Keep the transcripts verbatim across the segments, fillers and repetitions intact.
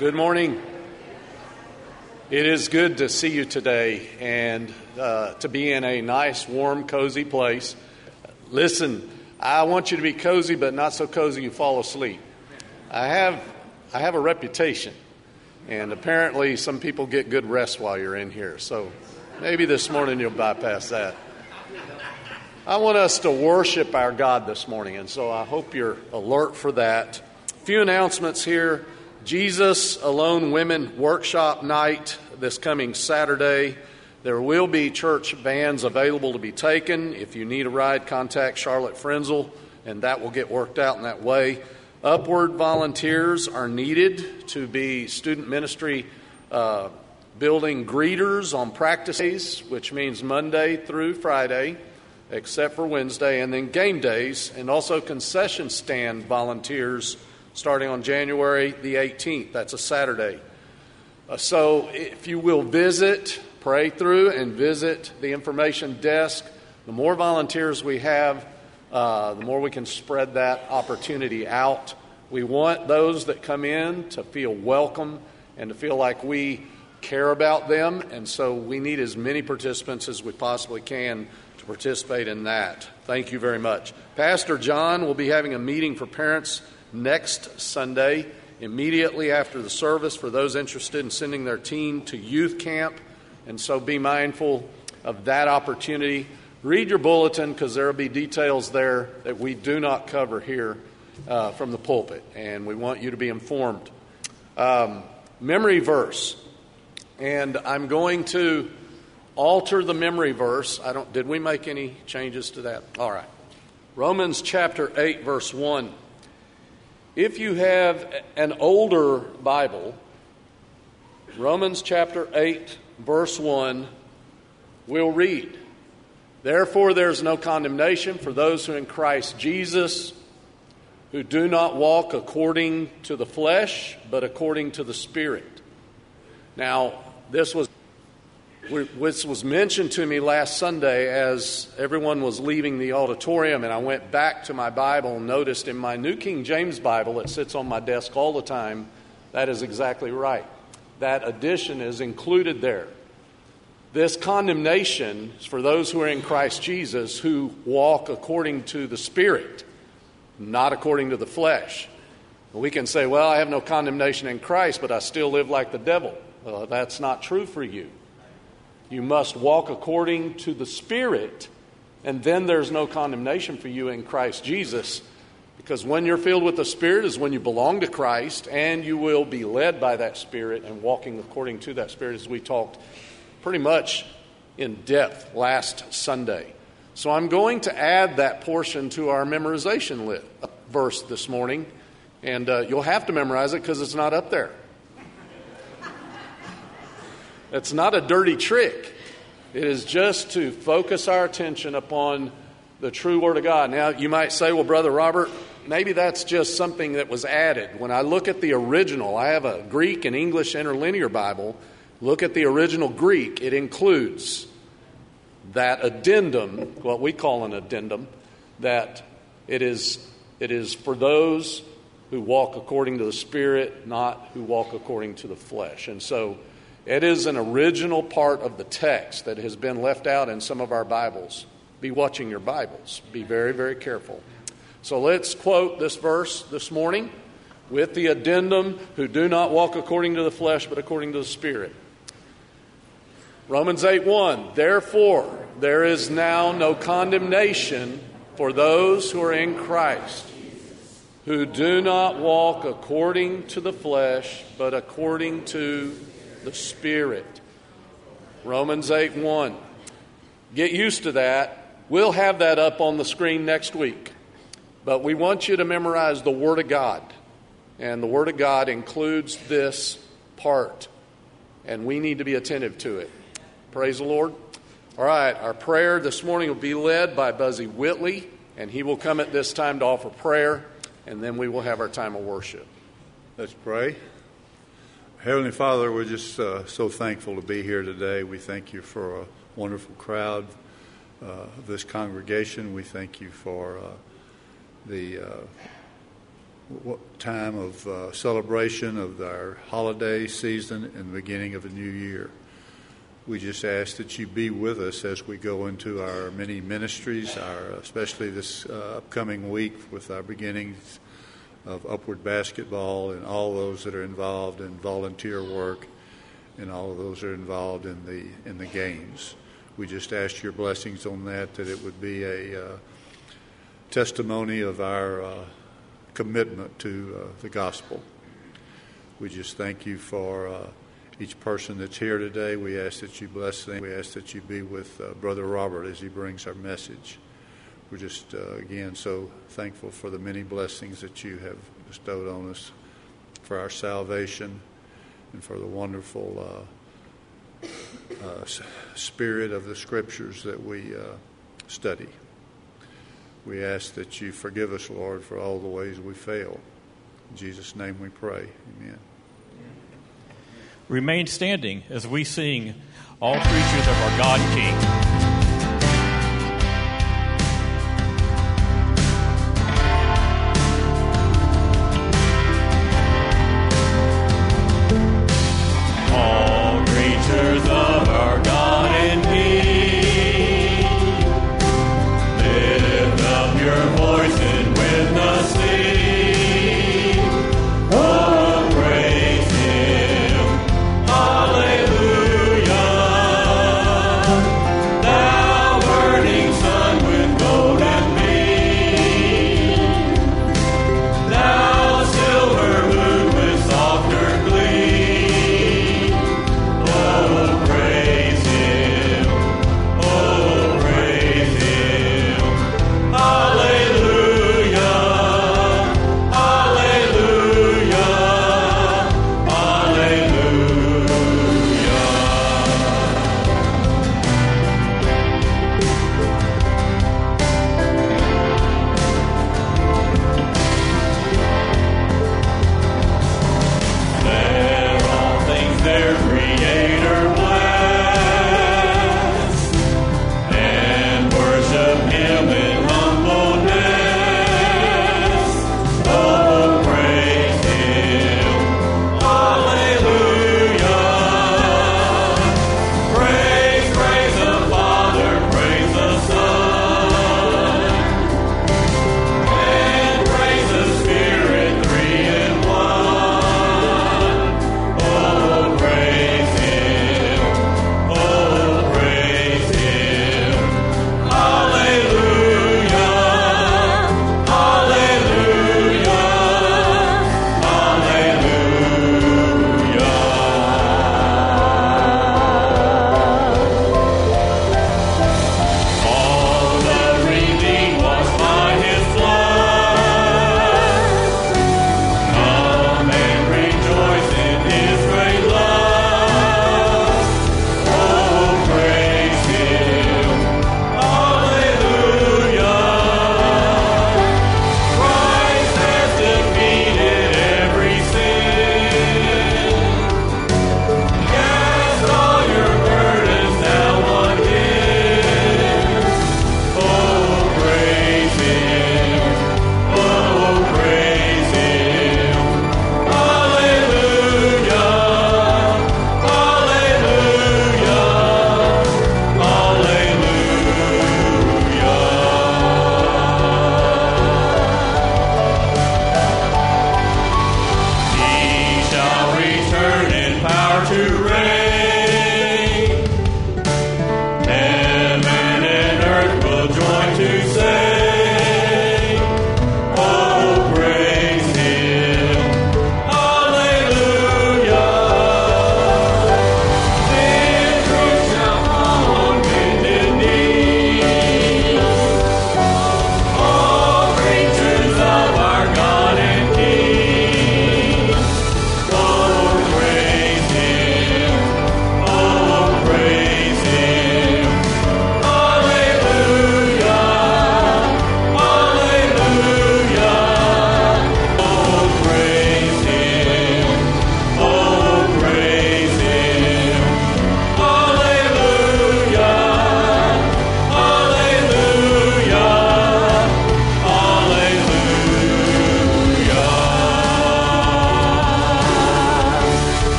Good morning. It is good to see you today and uh, to be in a nice, warm, cozy place. Listen, I want you to be cozy, but not so cozy you fall asleep. I have I have a reputation, and apparently some people get good rest while you're in here. So maybe this morning you'll bypass that. I want us to worship our God this morning, and so I hope you're alert for that. A few announcements here. Jesus Alone Women Workshop Night this coming Saturday. There will be church vans available to be taken. If you need a ride, contact Charlotte Frenzel, and that will get worked out in that way. Upward volunteers are needed to be student ministry uh, building greeters on practice days, which means Monday through Friday, except for Wednesday, and then game days, and also concession stand volunteers starting on January the eighteenth. That's a Saturday. Uh, so if you will visit, pray through, and visit the information desk, the more volunteers we have, uh, the more we can spread that opportunity out. We want those that come in to feel welcome and to feel like we care about them, and so we need as many participants as we possibly can to participate in that. Thank you very much. Pastor John will be having a meeting for parents next Sunday, immediately after the service, for those interested in sending their teen to youth camp, and so be mindful of that opportunity. Read your bulletin, because there will be details there that we do not cover here uh, from the pulpit, and we want you to be informed. Um, memory verse, and I'm going to alter the memory verse. I don't. Did we make any changes to that? All right. Romans chapter eight, verse one. If you have an older Bible, Romans chapter eight, verse one, we'll read, "Therefore there is no condemnation for those who are in Christ Jesus, who do not walk according to the flesh, but according to the Spirit." Now, this was This was mentioned to me last Sunday as everyone was leaving the auditorium, and I went back to my Bible and noticed in my New King James Bible that sits on my desk all the time, that is exactly right. That addition is included there. This condemnation is for those who are in Christ Jesus, who walk according to the Spirit, not according to the flesh. We can say, well, I have no condemnation in Christ, but I still live like the devil. Well, that's not true for you. You must walk according to the Spirit, and then there's no condemnation for you in Christ Jesus, because when you're filled with the Spirit is when you belong to Christ, and you will be led by that Spirit and walking according to that Spirit, as we talked pretty much in depth last Sunday. So I'm going to add that portion to our memorization list, verse this morning, and uh, you'll have to memorize it because it's not up there. It's not a dirty trick. It is just to focus our attention upon the true Word of God. Now, you might say, well, Brother Robert, maybe that's just something that was added. When I look at the original, I have a Greek and English interlinear Bible. Look at the original Greek. It includes that addendum, what we call an addendum, that it is it is for those who walk according to the Spirit, not who walk according to the flesh. And so it is an original part of the text that has been left out in some of our Bibles. Be watching your Bibles. Be very, very careful. So let's quote this verse this morning with the addendum, who do not walk according to the flesh, but according to the Spirit. Romans eight one, "Therefore there is now no condemnation for those who are in Christ, who do not walk according to the flesh, but according to the Spirit." Romans eight one. Get used to that. We'll have that up on the screen next week. But we want you to memorize the Word of God. And the Word of God includes this part. And we need to be attentive to it. Praise the Lord. All right, our prayer this morning will be led by Buzzy Whitley. And he will come at this time to offer prayer. And then we will have our time of worship. Let's pray. Heavenly Father, we're just uh, so thankful to be here today. We thank you for a wonderful crowd uh, of this congregation. We thank you for uh, the uh, time of uh, celebration of our holiday season and the beginning of a new year. We just ask that you be with us as we go into our many ministries, our, especially this uh, upcoming week with our beginnings of Upward Basketball and all those that are involved in volunteer work and all of those that are involved in the in the games. We just ask your blessings on that, that it would be a uh, testimony of our uh, commitment to uh, the gospel. We just thank you for uh, each person that's here today. We ask that you bless them. We ask that you be with uh, Brother Robert as he brings our message. We're just, uh, again, so thankful for the many blessings that you have bestowed on us for our salvation and for the wonderful uh, uh, spirit of the Scriptures that we uh, study. We ask that you forgive us, Lord, for all the ways we fail. In Jesus' name we pray. Amen. Remain standing as we sing All Creatures of Our God King. Hallelujah.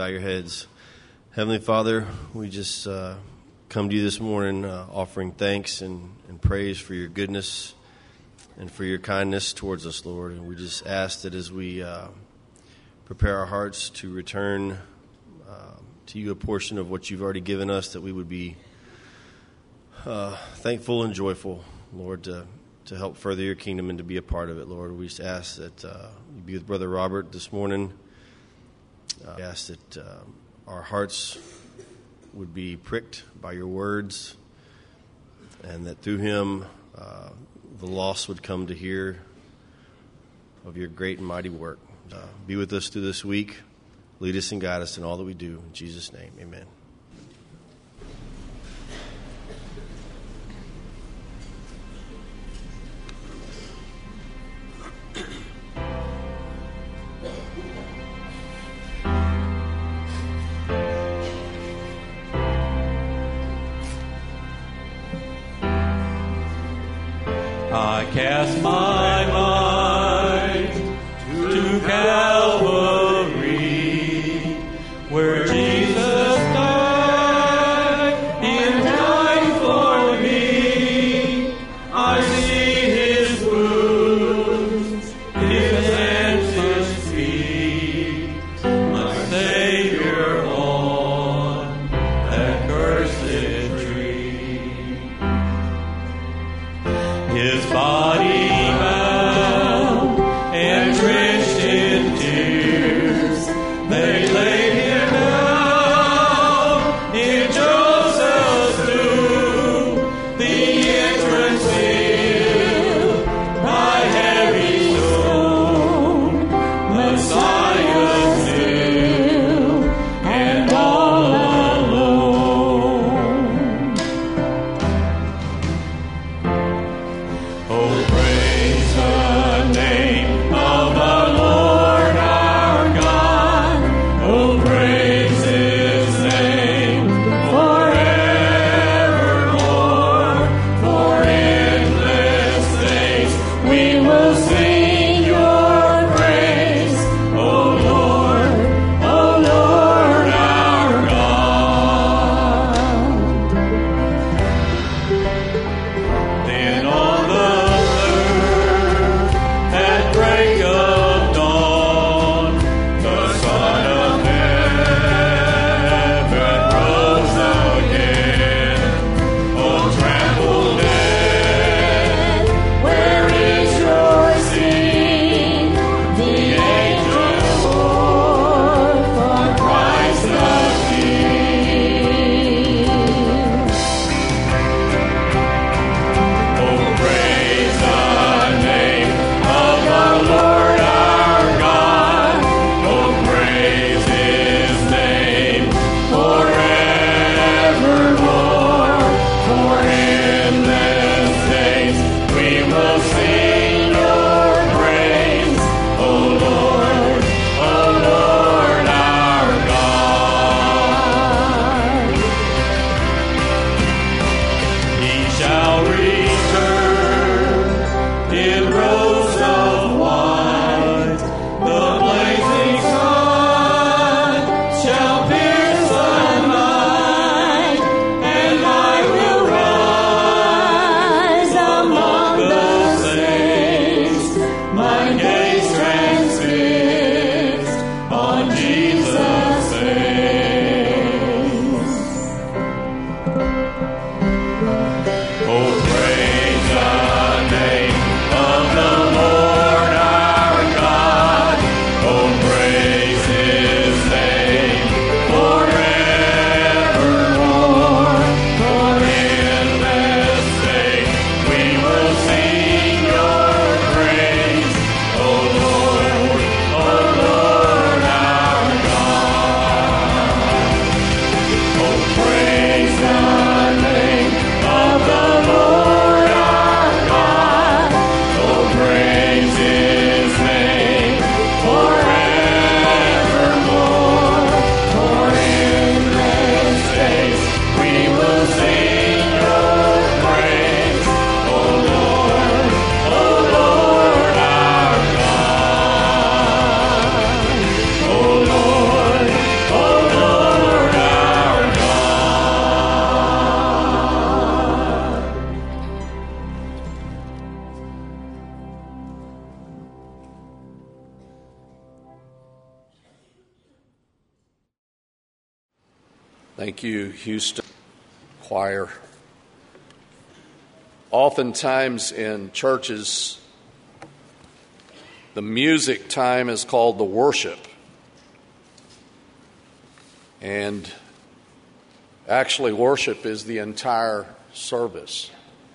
bow your heads. Heavenly Father, we just uh, come to you this morning uh, offering thanks and, and praise for your goodness and for your kindness towards us, Lord. And we just ask that as we uh, prepare our hearts to return uh, to you a portion of what you've already given us, that we would be uh, thankful and joyful, Lord, to, to help further your kingdom and to be a part of it, Lord. We just ask that uh, you be with Brother Robert this morning. Uh, we ask that uh, our hearts would be pricked by your words, and that through him uh, the lost would come to hear of your great and mighty work. Uh, be with us through this week. Lead us and guide us in all that we do. In Jesus' name, amen. I cast my mind to Calvary, where Jesus died in time for me. I see his wounds, his hands, his feet, my Savior on that cursed tree. His body bound and drenched in tears, Thank you, Houston Choir. Oftentimes in churches, the music time is called the worship. And actually, worship is the entire service.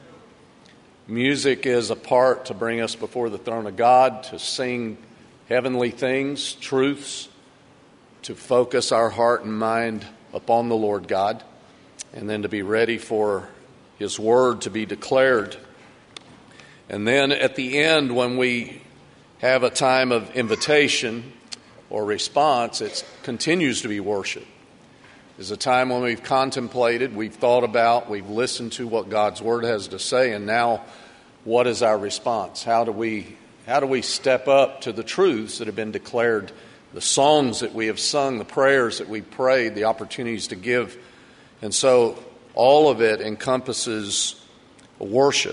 Music is a part to bring us before the throne of God, to sing heavenly things, truths, to focus our heart and mind upon the Lord God, and then to be ready for His Word to be declared. And then at the end, when we have a time of invitation or response, it continues to be worship. It's a time when we've contemplated, we've thought about, we've listened to what God's Word has to say, and now what is our response? How do we, how do we step up to the truths that have been declared, the songs that we have sung, the prayers that we prayed, the opportunities to give? And so all of it encompasses worship.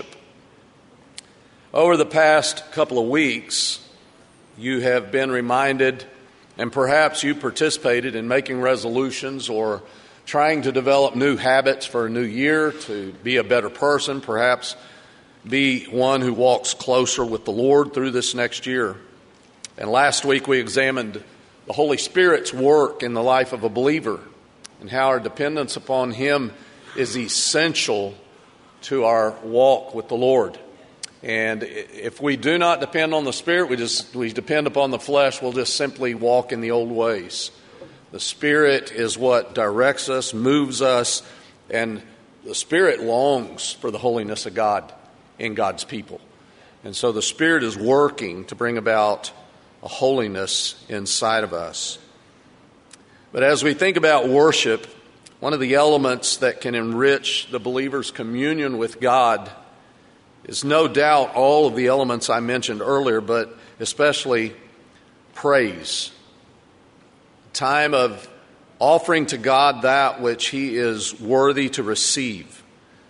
Over the past couple of weeks, you have been reminded, and perhaps you participated in making resolutions or trying to develop new habits for a new year, to be a better person, perhaps be one who walks closer with the Lord through this next year. And last week we examined the Holy Spirit's work in the life of a believer and how our dependence upon Him is essential to our walk with the Lord. And if we do not depend on the Spirit, we just we depend upon the flesh, we'll just simply walk in the old ways. The Spirit is what directs us, moves us, and the Spirit longs for the holiness of God in God's people. And so the Spirit is working to bring about a holiness inside of us. But as we think about worship, one of the elements that can enrich the believer's communion with God is no doubt all of the elements I mentioned earlier, but especially praise. Time of offering to God that which He is worthy to receive.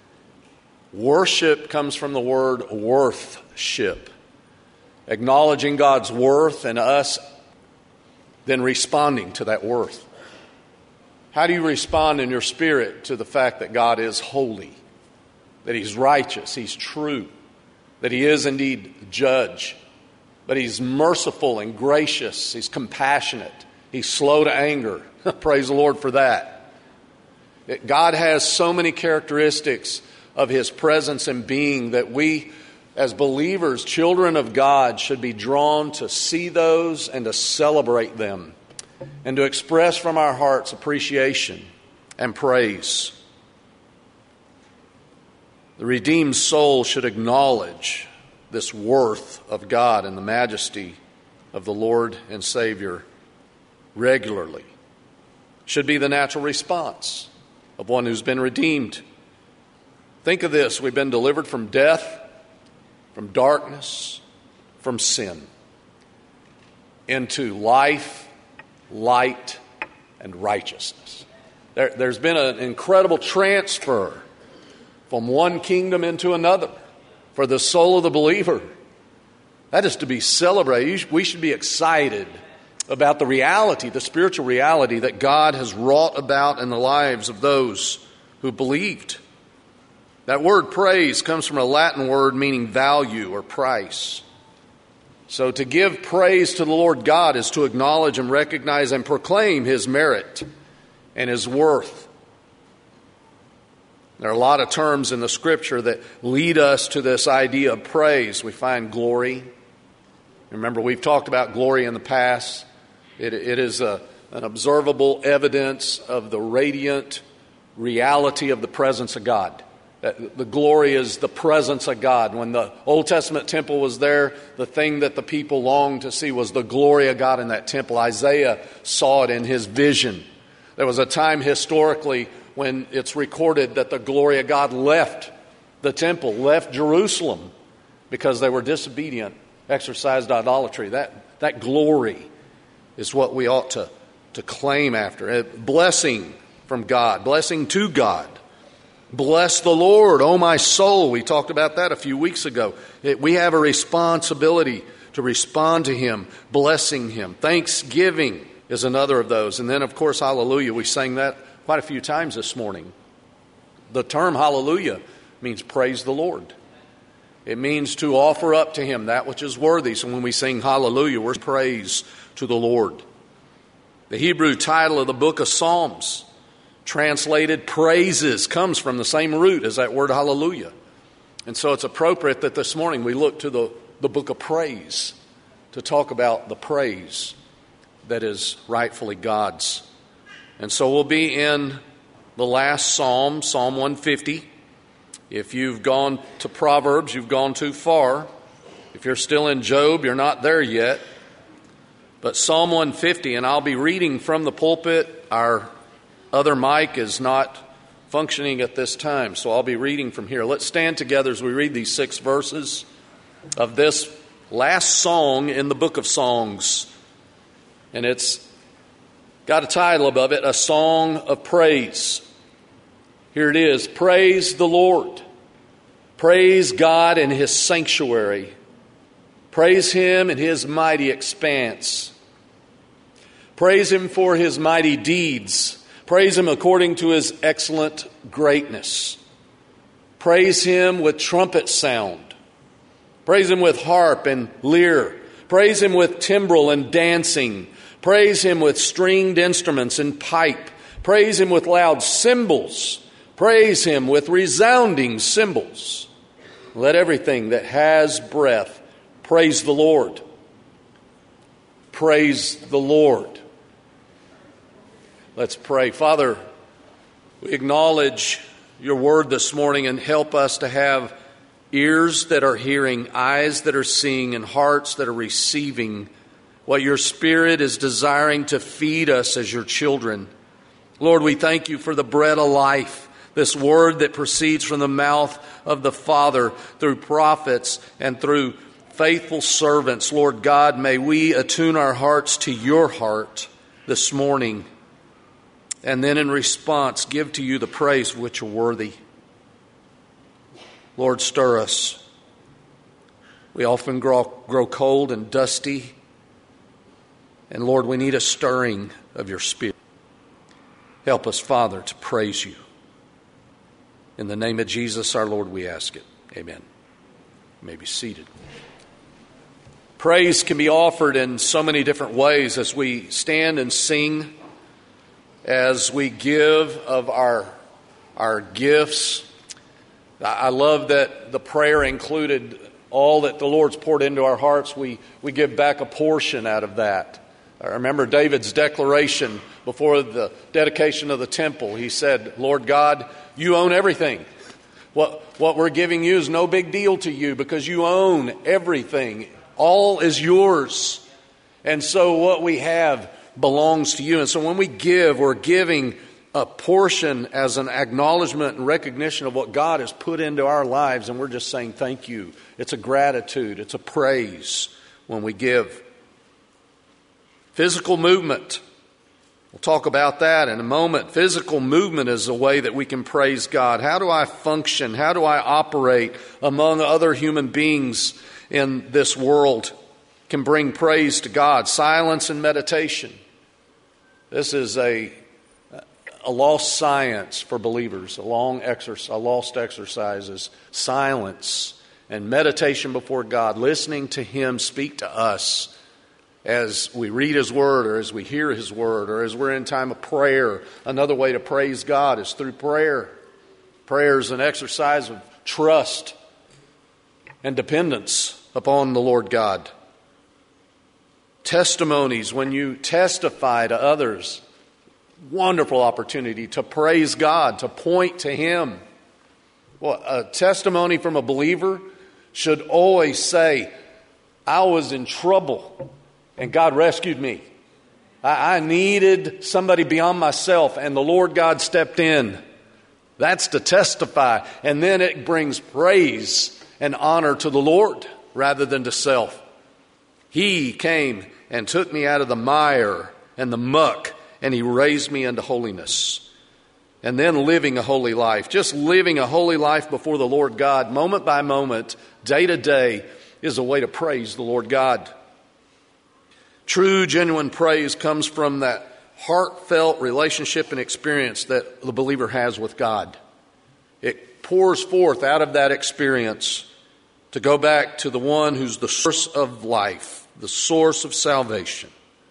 Worship comes from the word worthship, acknowledging God's worth and us then responding to that worth. How do you respond in your spirit to the fact that God is holy, that He's righteous, He's true, that He is indeed judge, but He's merciful and gracious, He's compassionate, He's slow to anger? Praise the Lord for that. God has so many characteristics of His presence and being that we, as believers, children of God, should be drawn to see those and to celebrate them and to express from our hearts appreciation and praise. The redeemed soul should acknowledge this worth of God and the majesty of the Lord and Savior regularly. Should be the natural response of one who's been redeemed. Think of this. We've been delivered from death, from darkness, from sin, into life, light, and righteousness. There, there's been an incredible transfer from one kingdom into another for the soul of the believer. That is to be celebrated. We should be excited about the reality, the spiritual reality that God has wrought about in the lives of those who believed. That word praise comes from a Latin word meaning value or price. So to give praise to the Lord God is to acknowledge and recognize and proclaim His merit and His worth. There are a lot of terms in the Scripture that lead us to this idea of praise. We find glory. Remember, we've talked about glory in the past. It, it is a, an observable evidence of the radiant reality of the presence of God. The glory is the presence of God. When the Old Testament temple was there, the thing that the people longed to see was the glory of God in that temple. Isaiah saw it in his vision. There was a time historically when it's recorded that the glory of God left the temple, left Jerusalem, because they were disobedient, exercised idolatry. That, that glory is what we ought to, to claim after. A blessing from God, blessing to God. Bless the Lord, O my soul. We talked about that a few weeks ago. It, we have a responsibility to respond to Him, blessing Him. Thanksgiving is another of those. And then, of course, hallelujah. We sang that quite a few times this morning. The term hallelujah means praise the Lord. It means to offer up to Him that which is worthy. So when we sing hallelujah, we're praise to the Lord. The Hebrew title of the book of Psalms, translated praises, comes from the same root as that word hallelujah. And so it's appropriate that this morning we look to the, the book of praise to talk about the praise that is rightfully God's. And so we'll be in the last Psalm, Psalm one fifty. If you've gone to Proverbs, you've gone too far. If you're still in Job, you're not there yet. But Psalm one fifty, and I'll be reading from the pulpit. Our other mic is not functioning at this time, so I'll be reading from here. Let's stand together as we read these six verses of this last song in the book of Songs. And it's got a title above it, A Song of Praise. Here it is. Praise the Lord. Praise God in His sanctuary. Praise Him in His mighty expanse. Praise Him for His mighty deeds. Praise Him according to His excellent greatness. Praise Him with trumpet sound. Praise Him with harp and lyre. Praise Him with timbrel and dancing. Praise Him with stringed instruments and pipe. Praise Him with loud cymbals. Praise Him with resounding cymbals. Let everything that has breath praise the Lord. Praise the Lord. Let's pray. Father, we acknowledge your word this morning and help us to have ears that are hearing, eyes that are seeing, and hearts that are receiving what your Spirit is desiring to feed us as your children. Lord, we thank you for the bread of life, this word that proceeds from the mouth of the Father through prophets and through faithful servants. Lord God, may we attune our hearts to your heart this morning, and then in response give to you the praise of which you're worthy. Lord, stir us. We often grow, grow cold and dusty, and Lord, we need a stirring of your Spirit. Help us, Father, to praise you. In the name of Jesus, our Lord, we ask it. Amen. You may be seated. Praise can be offered in so many different ways as we stand and sing, as we give of our, our gifts. I love that the prayer included all that the Lord's poured into our hearts. We, we give back a portion out of that. I remember David's declaration before the dedication of the temple. He said, Lord God, you own everything. What, what we're giving you is no big deal to you because you own everything. All is yours. And so what we have belongs to you. And so when we give, we're giving a portion as an acknowledgement and recognition of what God has put into our lives. And we're just saying thank you. It's a gratitude. It's a praise when we give. Physical movement. We'll talk about that in a moment. Physical movement is a way that we can praise God. How do I function? How do I operate among other human beings in this world? Can bring praise to God. Silence and meditation. This is a, a lost science for believers. A long exercise, a lost exercise is silence and meditation before God. Listening to Him speak to us as we read His Word or as we hear His Word or as we're in time of prayer. Another way to praise God is through prayer. Prayer is an exercise of trust and dependence upon the Lord God. Testimonies, when you testify to others, wonderful opportunity to praise God, to point to Him. Well, a testimony from a believer should always say, I was in trouble and God rescued me. I, I needed somebody beyond myself and the Lord God stepped in. That's to testify. And then it brings praise and honor to the Lord rather than to self. He came and took me out of the mire and the muck, and He raised me into holiness. And then living a holy life, just living a holy life before the Lord God, moment by moment, day to day, is a way to praise the Lord God. True, genuine praise comes from that heartfelt relationship and experience that the believer has with God. It pours forth out of that experience to go back to the one who's the source of life, the source of salvation.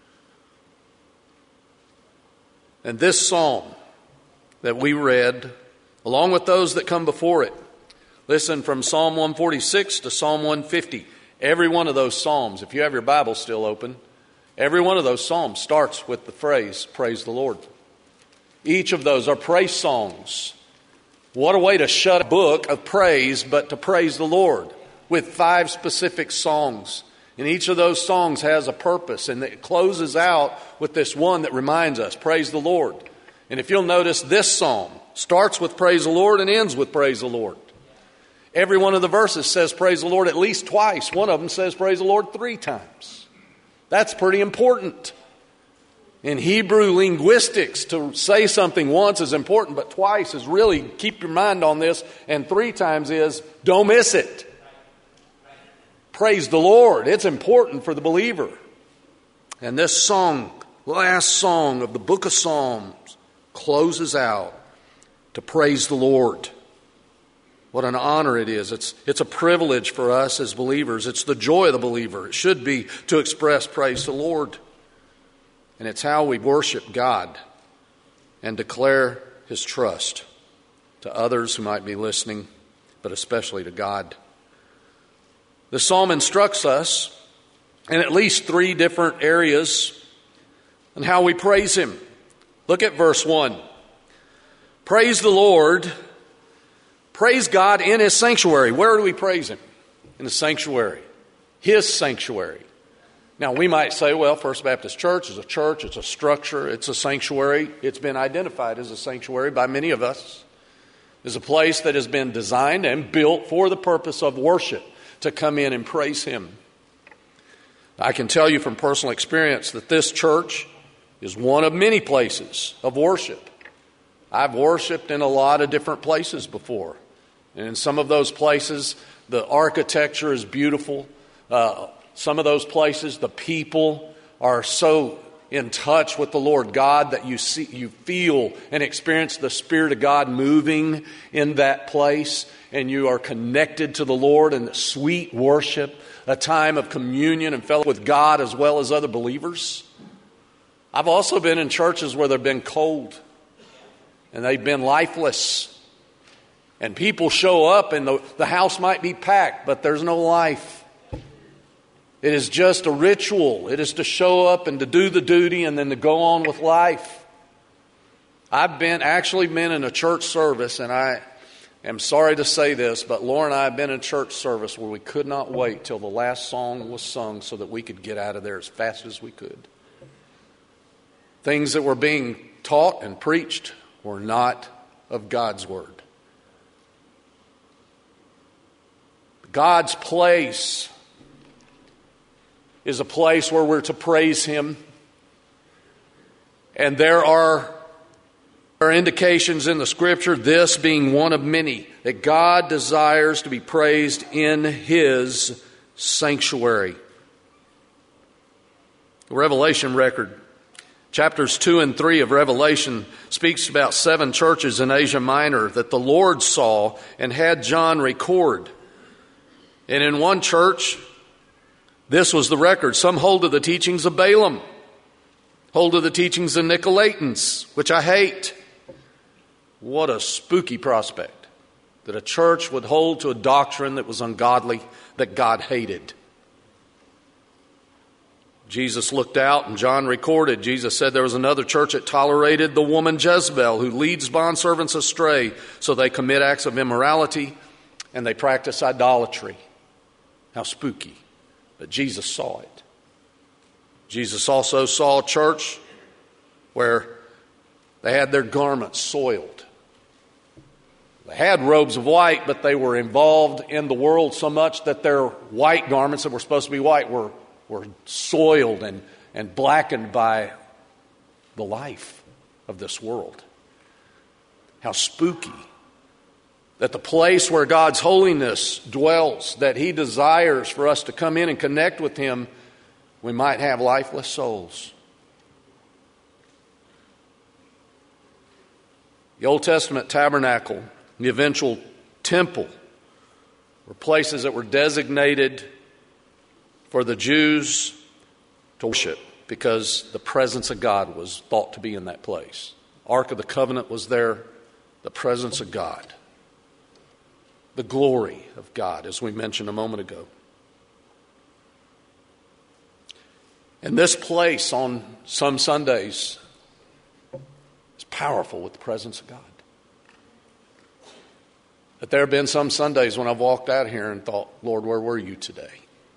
And this psalm that we read, along with those that come before it, listen, from Psalm one forty-six to Psalm one fifty, every one of those psalms, if you have your Bible still open, every one of those psalms starts with the phrase, praise the Lord. Each of those are praise songs. What a way to shut a book of praise, but to praise the Lord with five specific songs. And each of those songs has a purpose, and it closes out with this one that reminds us, praise the Lord. And if you'll notice, this psalm starts with praise the Lord and ends with praise the Lord. Every one of the verses says praise the Lord at least twice. One of them says praise the Lord three times. That's pretty important. In Hebrew linguistics, to say something once is important, but twice is really, keep your mind on this, and three times is, don't miss it. Praise the Lord. It's important for the believer. And this song, last song of the book of Psalms, closes out to praise the Lord. What an honor it is. It's, it's a privilege for us as believers. It's the joy of the believer. It should be to express praise to the Lord. And it's how we worship God and declare His trust to others who might be listening, but especially to God. The psalm instructs us in at least three different areas on how we praise Him. Look at verse one. Praise the Lord. Praise God in His sanctuary. Where do we praise Him? In the sanctuary. His sanctuary. Now, we might say, well, First Baptist Church is a church, it's a structure, it's a sanctuary. It's been identified as a sanctuary by many of us. It's a place that has been designed and built for the purpose of worship, to come in and praise Him. I can tell you from personal experience that this church is one of many places of worship. I've worshiped in a lot of different places before. And in some of those places, the architecture is beautiful. Uh, some of those places, the people are so in touch with the Lord God that you see, you feel and experience the Spirit of God moving in that place, and you are connected to the Lord in sweet worship, a time of communion and fellowship with God as well as other believers. I've also been in churches where they've been cold and they've been lifeless, and people show up and the, the house might be packed, but there's no life. It is just a ritual. It is to show up and to do the duty and then to go on with life. I've been actually been in a church service, and I am sorry to say this, but Laura and I have been in a church service where we could not wait till the last song was sung so that we could get out of there as fast as we could. Things that were being taught and preached were not of God's Word. God's place is a place where we're to praise Him. And there are, are indications in the Scripture, this being one of many, that God desires to be praised in His sanctuary. The Revelation record, chapters two and three of Revelation, speaks about seven churches in Asia Minor that the Lord saw and had John record. And in one church, this was the record. Some hold to the teachings of Balaam, hold to the teachings of Nicolaitans, which I hate. What a spooky prospect that a church would hold to a doctrine that was ungodly, that God hated. Jesus looked out and John recorded. Jesus said there was another church that tolerated the woman Jezebel, who leads bondservants astray, so they commit acts of immorality and they practice idolatry. How spooky. But Jesus saw it. Jesus also saw a church where they had their garments soiled. They had robes of white, but they were involved in the world so much that their white garments that were supposed to be white were, were soiled and, and blackened by the life of this world. How spooky. That the place where God's holiness dwells, that He desires for us to come in and connect with Him, we might have lifeless souls. The Old Testament tabernacle, the eventual temple, were places that were designated for the Jews to worship because the presence of God was thought to be in that place. Ark of the Covenant was there, the presence of God, the glory of God, as we mentioned a moment ago. And this place on some Sundays is powerful with the presence of God. But there have been some Sundays when I've walked out here and thought, Lord, where were you today?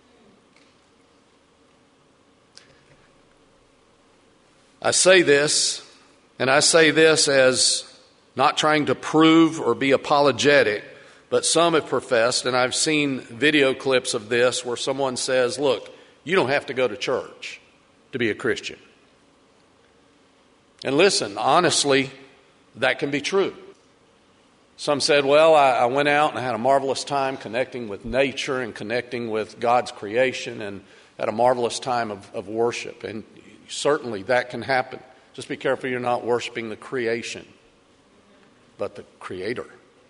I say this, and I say this as not trying to prove or be apologetic, but some have professed, and I've seen video clips of this where someone says, look, you don't have to go to church to be a Christian. And listen, honestly, that can be true. Some said, well, I, I went out and I had a marvelous time connecting with nature and connecting with God's creation and had a marvelous time of, of worship. And certainly that can happen. Just be careful you're not worshiping the creation, but the Creator.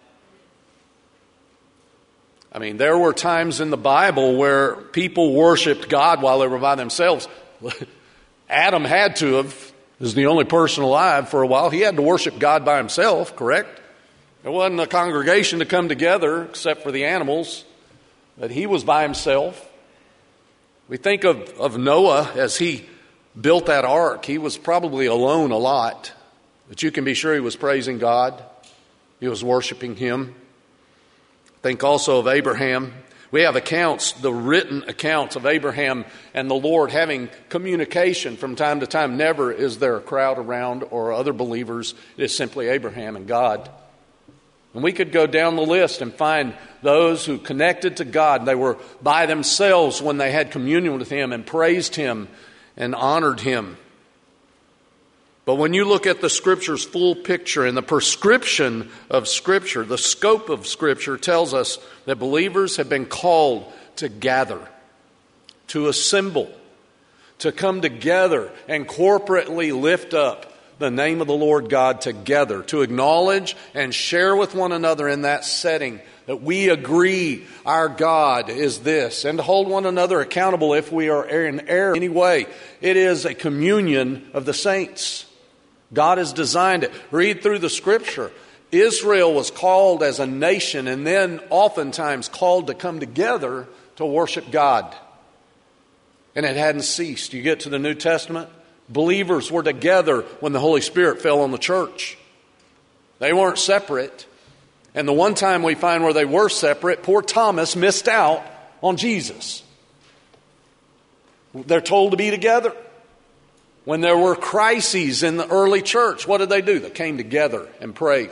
I mean, there were times in the Bible where people worshiped God while they were by themselves. Adam had to have, as the only person alive for a while, he had to worship God by himself, correct? There wasn't a congregation to come together except for the animals, but he was by himself. We think of, of Noah as he built that ark. He was probably alone a lot, but you can be sure he was praising God. He was worshiping Him. Think also of Abraham. We have accounts, the written accounts of Abraham and the Lord having communication from time to time. Never is there a crowd around or other believers. It is simply Abraham and God. And we could go down the list and find those who connected to God. They were by themselves when they had communion with Him and praised Him and honored Him. But when you look at the Scripture's full picture and the prescription of Scripture, the scope of Scripture tells us that believers have been called to gather, to assemble, to come together and corporately lift up the name of the Lord God together, to acknowledge and share with one another in that setting that we agree our God is this, and to hold one another accountable if we are in error in any way. It is a communion of the saints. God has designed it. Read through the Scripture. Israel was called as a nation and then oftentimes called to come together to worship God. And it hadn't ceased. You get to the New Testament, believers were together when the Holy Spirit fell on the church. They weren't separate. And the one time we find where they were separate, poor Thomas missed out on Jesus. They're told to be together. When there were crises in the early church, what did they do? They came together and prayed.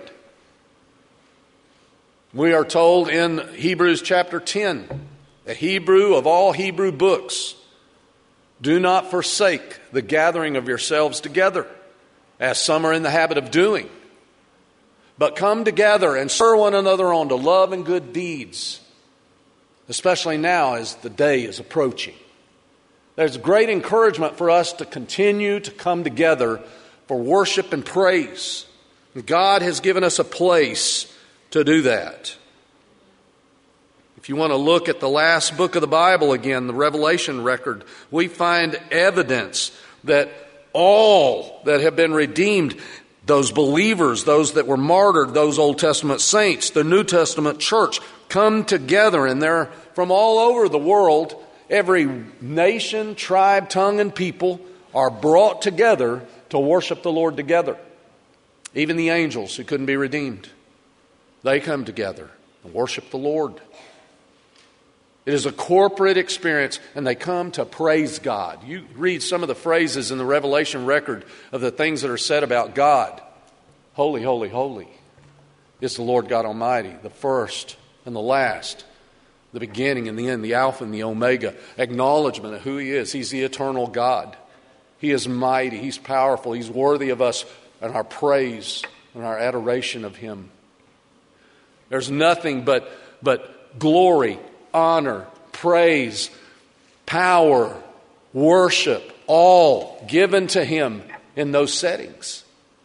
We are told in Hebrews chapter ten, the Hebrew of all Hebrew books, do not forsake the gathering of yourselves together, as some are in the habit of doing, but come together and spur one another on to love and good deeds, especially now as the day is approaching. There's great encouragement for us to continue to come together for worship and praise. God has given us a place to do that. If you want to look at the last book of the Bible again, the Revelation record, we find evidence that all that have been redeemed, those believers, those that were martyred, those Old Testament saints, the New Testament church, come together, and they're from all over the world. Every nation, tribe, tongue, and people are brought together to worship the Lord together. Even the angels who couldn't be redeemed, they come together and worship the Lord. It is a corporate experience, and they come to praise God. You read some of the phrases in the Revelation record of the things that are said about God. Holy, holy, holy is the Lord God Almighty, the first and the last, the beginning and the end, the Alpha and the Omega. Acknowledgement of who He is. He's the eternal God. He is mighty. He's powerful. He's worthy of us and our praise and our adoration of Him. There's nothing but, but glory, honor, praise, power, worship, all given to Him in those settings.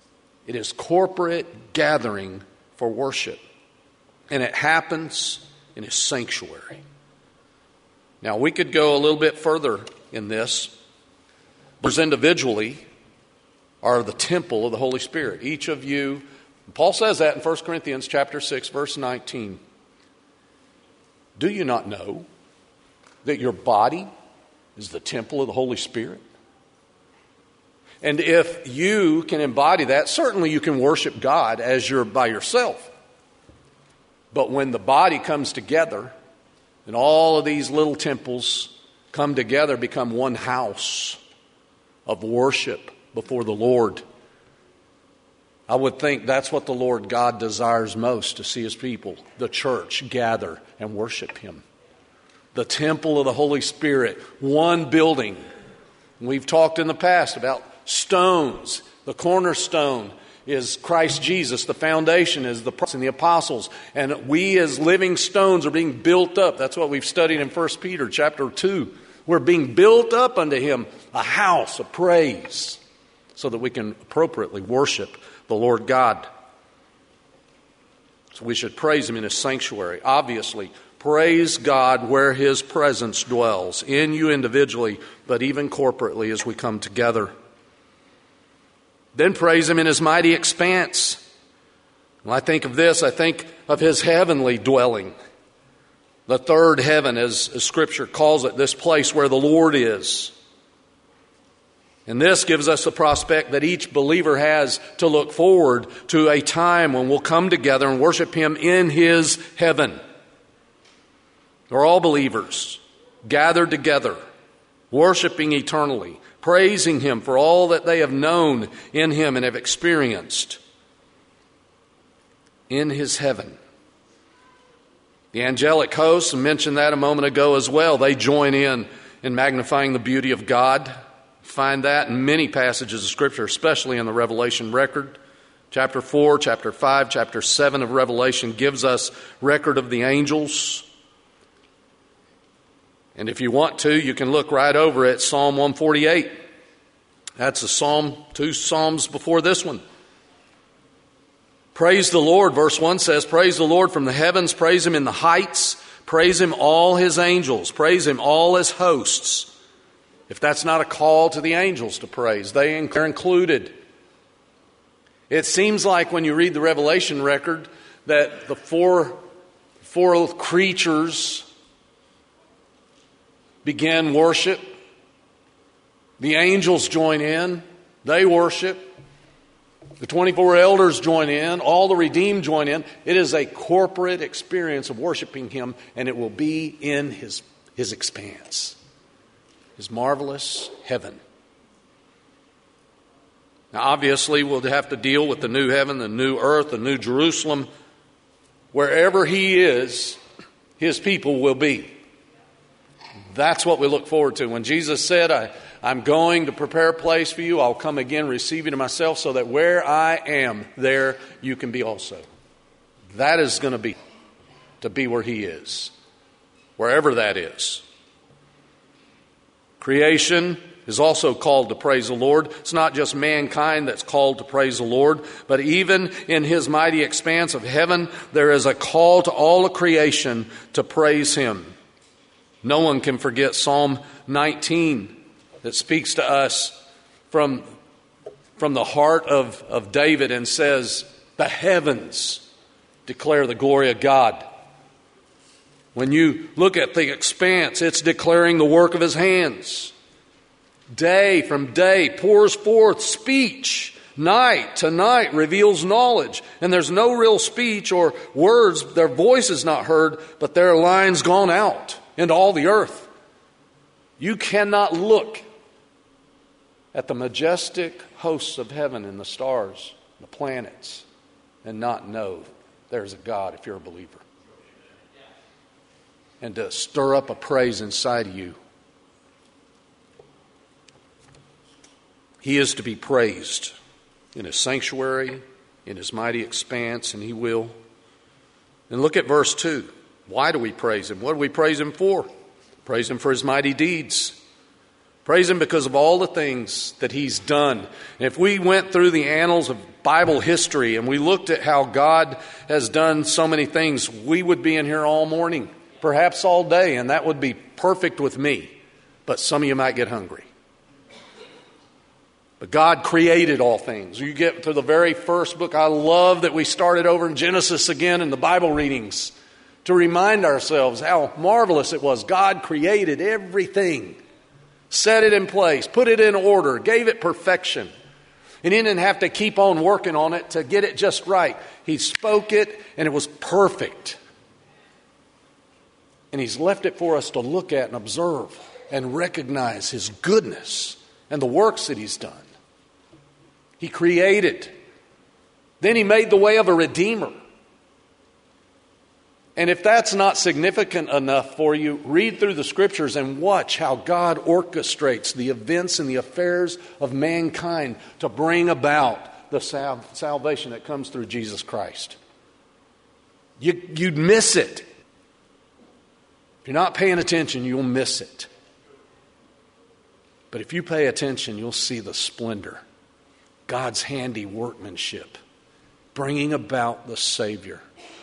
It is corporate gathering for worship. And it happens in His sanctuary. Now, we could go a little bit further in this. Believers individually are the temple of the Holy Spirit. Each of you, Paul says that in First Corinthians chapter six, verse nineteen. Do you not know that your body is the temple of the Holy Spirit? And if you can embody that, certainly you can worship God as you're by yourself. But when the body comes together, and all of these little temples come together, become one house of worship before the Lord, I would think that's what the Lord God desires most, to see His people, the church, gather and worship Him. The temple of the Holy Spirit, one building. We've talked in the past about stones. The cornerstone is Christ Jesus. The foundation is the prophets and the apostles. And we as living stones are being built up. That's what we've studied in First Peter chapter two. We're being built up unto Him, a house of praise, so that we can appropriately worship the Lord God. So we should praise Him in His sanctuary. Obviously, praise God where His presence dwells, in you individually, but even corporately as we come together. Then praise Him in His mighty expanse. When I think of this, I think of His heavenly dwelling. The third heaven, as, as Scripture calls it, this place where the Lord is. And this gives us the prospect that each believer has to look forward to a time when we'll come together and worship Him in His heaven. We're all believers gathered together, worshiping eternally, praising Him for all that they have known in Him and have experienced in His heaven. The angelic hosts, I mentioned that a moment ago as well, they join in in magnifying the beauty of God. Find that in many passages of Scripture, especially in the Revelation record. Chapter four, chapter five, chapter seven of Revelation gives us record of the angels. And if you want to, you can look right over at Psalm one forty-eight. That's a psalm, two psalms before this one. Praise the Lord, verse one says, praise the Lord from the heavens, praise Him in the heights, praise Him all His angels, praise Him all His hosts. If that's not a call to the angels to praise, they are included. It seems like when you read the Revelation record that the four, four creatures begin worship. The angels join in. They worship. The twenty-four elders join in. All the redeemed join in. It is a corporate experience of worshiping Him, and it will be in His, His expanse, His marvelous heaven. Now, obviously, we'll have to deal with the new heaven, the new earth, the new Jerusalem. Wherever He is, His people will be. That's what we look forward to. When Jesus said, I, I'm going to prepare a place for you, I'll come again, receive you to myself, so that where I am, there you can be also. That is going to be, to be where He is, wherever that is. Creation is also called to praise the Lord. It's not just mankind that's called to praise the Lord, but even in His mighty expanse of heaven, there is a call to all of creation to praise Him. No one can forget Psalm nineteen that speaks to us from, from the heart of, of David and says, the heavens declare the glory of God. When you look at the expanse, it's declaring the work of His hands. Day from day pours forth speech. Night to night reveals knowledge. And there's no real speech or words. Their voice is not heard, but their line's gone out into all the earth. You cannot look at the majestic hosts of heaven and the stars, the planets, and not know there's a God if you're a believer. And to stir up a praise inside of you. He is to be praised in His sanctuary, in His mighty expanse, and He will. And look at verse two. Why do we praise Him? What do we praise Him for? Praise Him for His mighty deeds. Praise Him because of all the things that He's done. And if we went through the annals of Bible history and we looked at how God has done so many things, we would be in here all morning, perhaps all day, and that would be perfect with me. But some of you might get hungry. But God created all things. You get to the very first book. I love that we started over in Genesis again in the Bible readings to remind ourselves how marvelous it was. God created everything, set it in place, put it in order, gave it perfection. And He didn't have to keep on working on it to get it just right. He spoke it and it was perfect. And He's left it for us to look at and observe and recognize His goodness and the works that He's done. He created. Then He made the way of a Redeemer. And if that's not significant enough for you, read through the Scriptures and watch how God orchestrates the events and the affairs of mankind to bring about the sal- salvation that comes through Jesus Christ. You, you'd miss it. If you're not paying attention, you'll miss it. But if you pay attention, you'll see the splendor. God's handy workmanship, bringing about the Savior.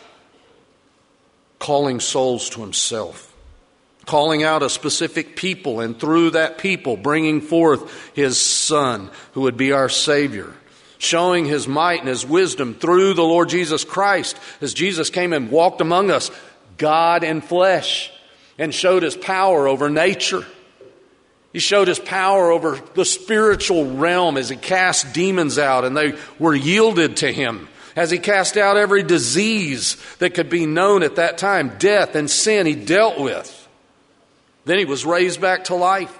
Calling souls to Himself, calling out a specific people, and through that people bringing forth His Son, who would be our Savior, showing His might and His wisdom through the Lord Jesus Christ, as Jesus came and walked among us, God in flesh, and showed His power over nature. He showed His power over the spiritual realm as He cast demons out, and they were yielded to Him. As He cast out every disease that could be known at that time, death and sin He dealt with. Then He was raised back to life.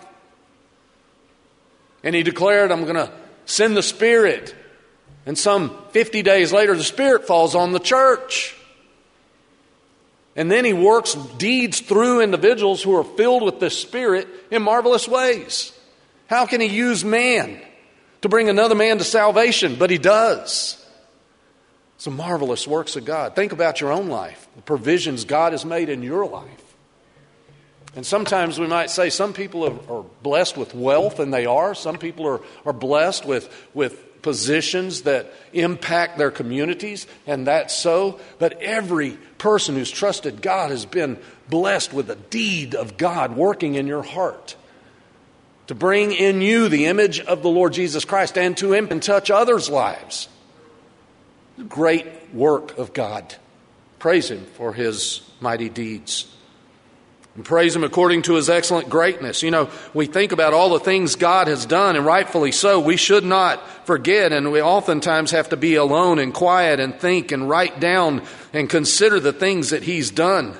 And He declared, I'm going to send the Spirit. And some fifty days later, the Spirit falls on the church. And then He works deeds through individuals who are filled with the Spirit in marvelous ways. How can He use man to bring another man to salvation? But He does. Some marvelous works of God. Think about your own life, the provisions God has made in your life. And sometimes we might say some people are, are blessed with wealth, and they are. Some people are, are blessed with, with positions that impact their communities, and that's so. But every person who's trusted God has been blessed with a deed of God working in your heart to bring in you the image of the Lord Jesus Christ and to Him and touch others' lives. Great work of God. Praise Him for His mighty deeds. And praise Him according to His excellent greatness. You know, we think about all the things God has done, and rightfully so. We should not forget, and we oftentimes have to be alone and quiet and think and write down and consider the things that He's done.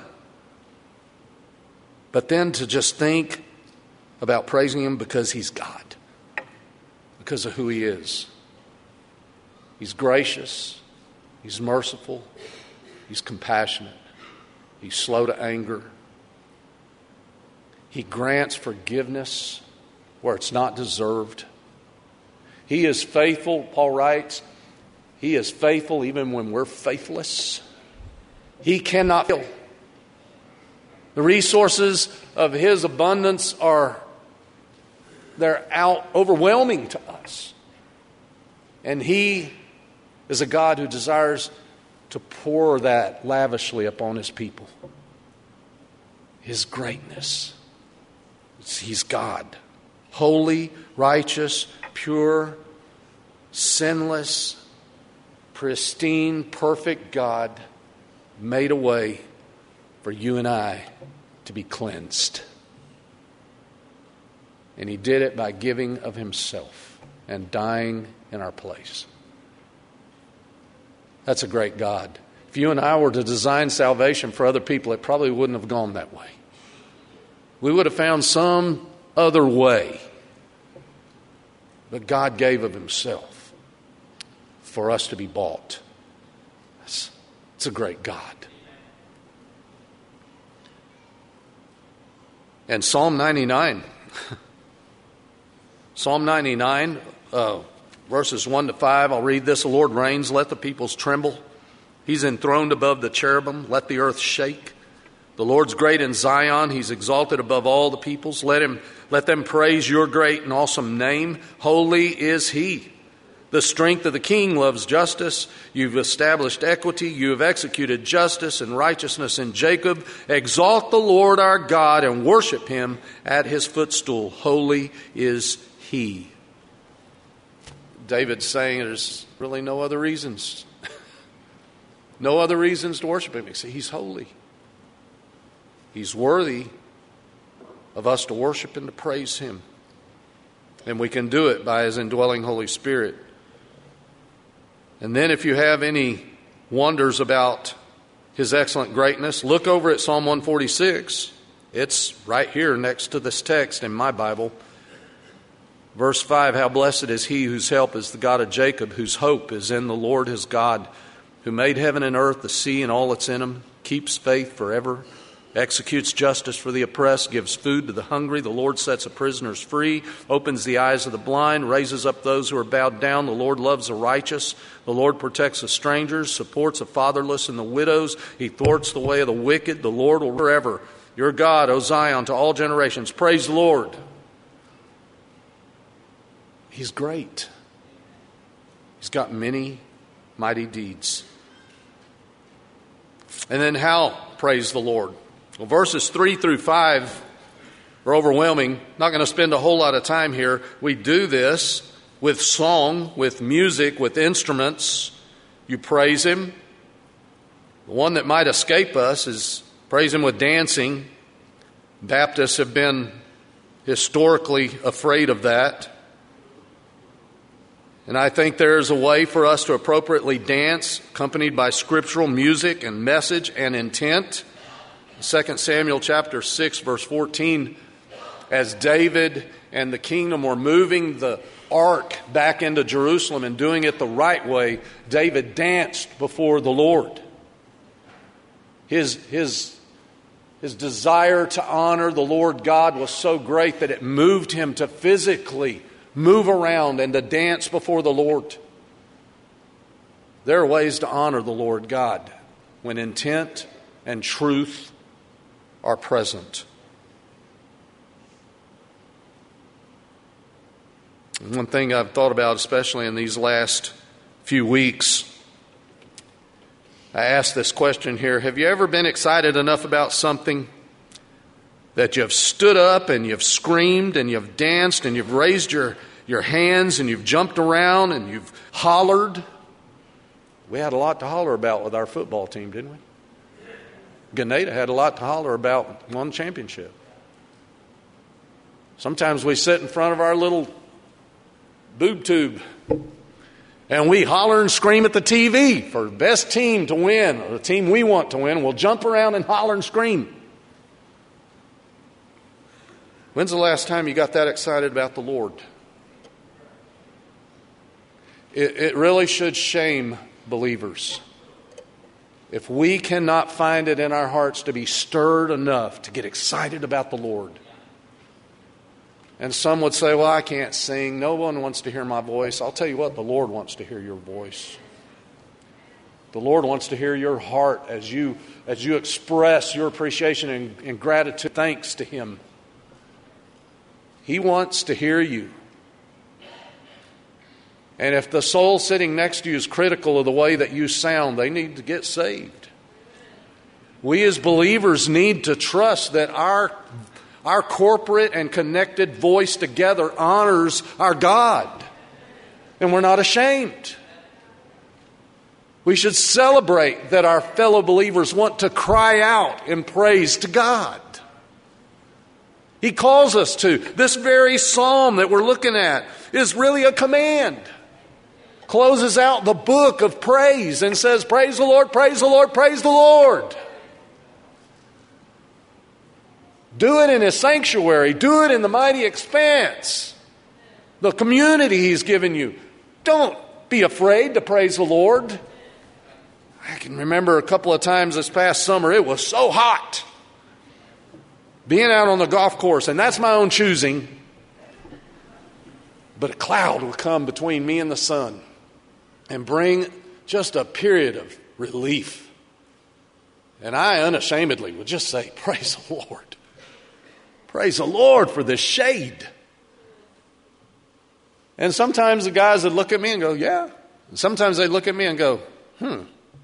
But then to just think about praising Him because He's God, because of who He is. He's gracious. He's merciful. He's compassionate. He's slow to anger. He grants forgiveness where it's not deserved. He is faithful, Paul writes. He is faithful even when we're faithless. He cannot fail. The resources of His abundance are, they're out overwhelming to us. And He is a God who desires to pour that lavishly upon His people. His greatness. He's God. Holy, righteous, pure, sinless, pristine, perfect God made a way for you and I to be cleansed. And He did it by giving of Himself and dying in our place. That's a great God. If you and I were to design salvation for other people, it probably wouldn't have gone that way. We would have found some other way. But God gave of Himself for us to be bought. It's, it's a great God. And Psalm ninety-nine. Psalm ninety-nine, uh, verses one to five, I'll read this. The Lord reigns, let the peoples tremble. He's enthroned above the cherubim, let the earth shake. The Lord's great in Zion. He's exalted above all the peoples. Let him, let them praise your great and awesome name. Holy is he. The strength of the king loves justice. You've established equity. You have executed justice and righteousness in Jacob. Exalt the Lord our God and worship him at his footstool. Holy is he. David's saying there's really no other reasons. No other reasons to worship him. He's holy. He's worthy of us to worship and to praise him. And we can do it by his indwelling Holy Spirit. And then if you have any wonders about his excellent greatness, look over at Psalm one forty-six. It's right here next to this text in my Bible. Verse five, how blessed is he whose help is the God of Jacob, whose hope is in the Lord his God, who made heaven and earth, the sea and all that's in them, keeps faith forever, executes justice for the oppressed, gives food to the hungry. The Lord sets the prisoners free, opens the eyes of the blind, raises up those who are bowed down. The Lord loves the righteous. The Lord protects the strangers, supports the fatherless and the widows. He thwarts the way of the wicked. The Lord will forever. Your God, O Zion, to all generations. Praise the Lord. He's great. He's got many mighty deeds. And then how praise the Lord? Well, verses three through five are overwhelming. Not going to spend a whole lot of time here. We do this with song, with music, with instruments. You praise him. The one that might escape us is praise him with dancing. Baptists have been historically afraid of that. And I think there is a way for us to appropriately dance, accompanied by scriptural music and message and intent. Second Samuel chapter six, verse fourteen, as David and the kingdom were moving the ark back into Jerusalem and doing it the right way, David danced before the Lord. His, his, his desire to honor the Lord God was so great that it moved him to physically move around and to dance before the Lord. There are ways to honor the Lord God when intent and truth are present. One thing I've thought about, especially in these last few weeks, I asked this question here. Have you ever been excited enough about something that you've stood up and you've screamed and you've danced and you've raised your, your hands and you've jumped around and you've hollered? We had a lot to holler about with our football team, didn't we? Grenada had a lot to holler about, won championship. Sometimes we sit in front of our little boob tube and we holler and scream at the T V for the best team to win, or the team we want to win. We'll jump around and holler and scream. When's the last time you got that excited about the Lord? It, it really should shame believers if we cannot find it in our hearts to be stirred enough to get excited about the Lord. And some would say, well, I can't sing. No one wants to hear my voice. I'll tell you what, the Lord wants to hear your voice. The Lord wants to hear your heart as you, as you express your appreciation and, and gratitude, thanks to him. He wants to hear you. And if the soul sitting next to you is critical of the way that you sound, they need to get saved. We as believers need to trust that our, our corporate and connected voice together honors our God. And we're not ashamed. We should celebrate that our fellow believers want to cry out in praise to God. He calls us to. This very psalm that we're looking at is really a command. Closes out the book of praise and says, praise the Lord, praise the Lord, praise the Lord. Do it in his sanctuary. Do it in the mighty expanse. The community he's given you. Don't be afraid to praise the Lord. I can remember a couple of times this past summer, it was so hot. Being out on the golf course, and that's my own choosing. But a cloud would come between me and the sun and bring just a period of relief. And I unashamedly would just say, praise the Lord. Praise the Lord for this shade. And sometimes the guys would look at me and go, yeah. And sometimes they'd look at me and go, hmm.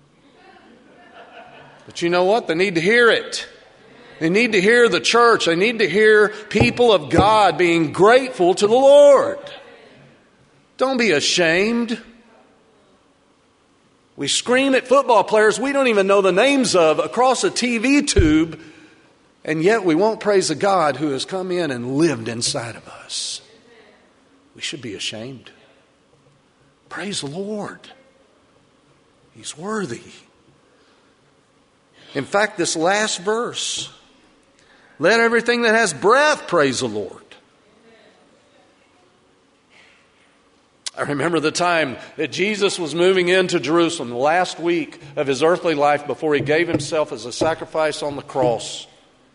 But you know what? They need to hear it. They need to hear the church. They need to hear people of God being grateful to the Lord. Don't be ashamed. We scream at football players we don't even know the names of across a T V tube, and yet we won't praise the God who has come in and lived inside of us. We should be ashamed. Praise the Lord. He's worthy. In fact, this last verse, let everything that has breath praise the Lord. I remember the time that Jesus was moving into Jerusalem, the last week of his earthly life before he gave himself as a sacrifice on the cross.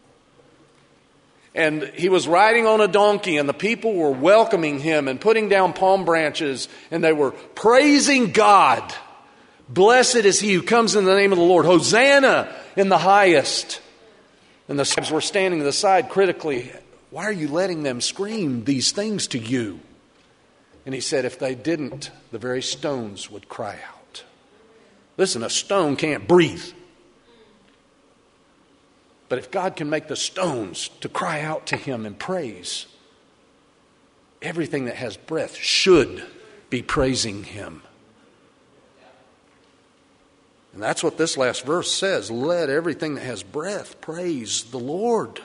And he was riding on a donkey, and the people were welcoming him and putting down palm branches, and they were praising God. Blessed is he who comes in the name of the Lord. Hosanna in the highest. And the scribes were standing to the side critically. Why are you letting them scream these things to you? And he said, if they didn't, the very stones would cry out. Listen, a stone can't breathe. But if God can make the stones to cry out to him in praise, everything that has breath should be praising him. And that's what this last verse says. Let everything that has breath praise the Lord.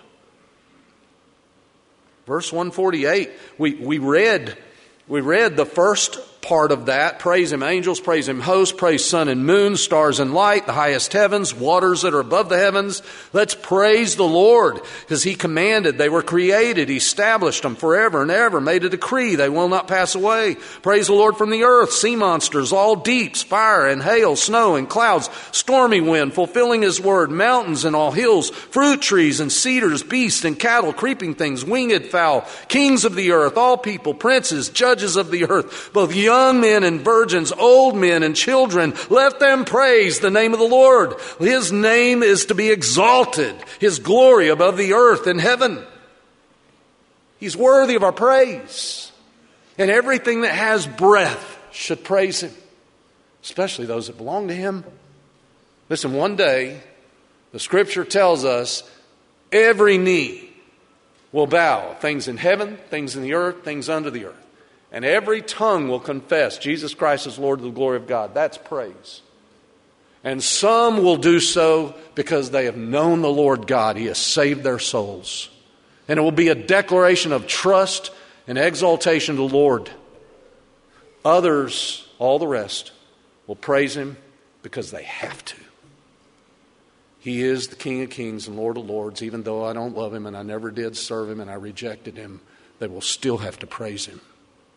Verse one forty-eight, we, we read... We read the first part of that. Praise him, angels, praise him, hosts, praise sun and moon, stars and light, the highest heavens, waters that are above the heavens. Let's praise the Lord, because he commanded, they were created, he established them forever and ever, made a decree, they will not pass away. Praise the Lord from the earth, sea monsters, all deeps, fire and hail, snow and clouds, stormy wind, fulfilling his word, mountains and all hills, fruit trees and cedars, beasts and cattle, creeping things, winged fowl, kings of the earth, all people, princes, judges of the earth, both young men and virgins, old men and children, let them praise the name of the Lord. His name is to be exalted, his glory above the earth and heaven. He's worthy of our praise. And everything that has breath should praise him, especially those that belong to him. Listen, one day, the scripture tells us every knee will bow, things in heaven, things in the earth, things under the earth. And every tongue will confess Jesus Christ is Lord to the glory of God. That's praise. And some will do so because they have known the Lord God. He has saved their souls. And it will be a declaration of trust and exaltation to the Lord. Others, all the rest, will praise him because they have to. He is the King of Kings and Lord of Lords. Even though I don't love him and I never did serve him and I rejected him, they will still have to praise him.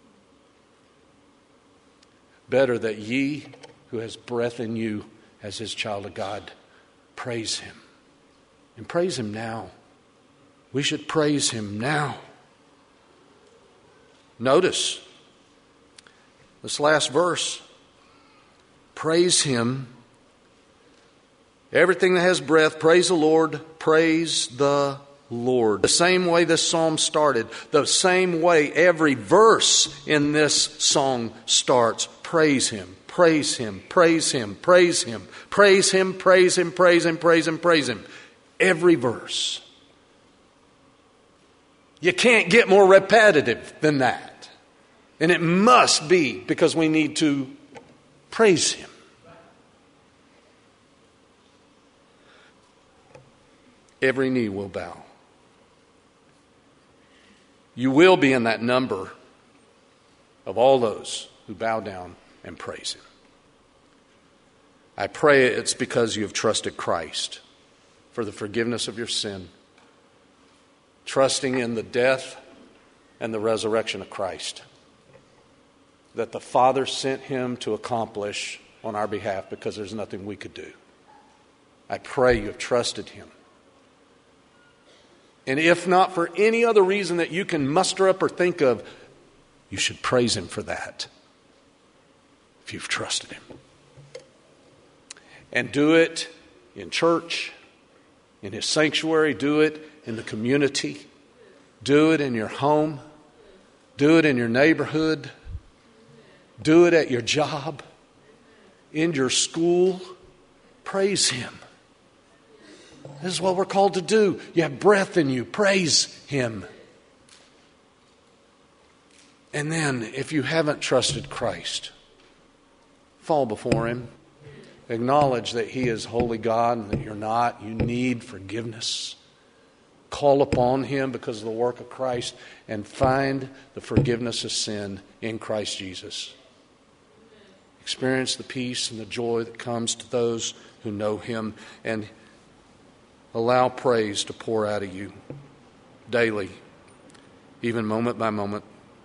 Better that ye, who has breath in you as his child of God, praise him. And praise him now. We should praise him now. Notice this last verse. Praise him. Everything that has breath, praise the Lord. Praise the Lord. The same way this psalm started, the same way every verse in this song starts. Praise him, praise him, praise him, praise him, praise him, praise him, praise him, praise him, praise him. Every verse. You can't get more repetitive than that. And it must be because we need to praise him. Every knee will bow. You will be in that number of all those who bow down and praise him. I pray it's because you have trusted Christ for the forgiveness of your sin, trusting in the death and the resurrection of Christ, that the Father sent him to accomplish on our behalf because there's nothing we could do. I pray you have trusted him. And if not for any other reason that you can muster up or think of, you should praise him for that. If you've trusted him. And do it in church, in His sanctuary. Do it in the community. Do it in your home. Do it in your neighborhood. Do it at your job, in your school. Praise Him. This is what we're called to do. You have breath in you. Praise Him. And then, if you haven't trusted Christ, fall before Him. Acknowledge that He is holy God and that you're not. You need forgiveness. Call upon Him because of the work of Christ and find the forgiveness of sin in Christ Jesus. Experience the peace and the joy that comes to those who know Him, and allow praise to pour out of you daily, even moment by moment.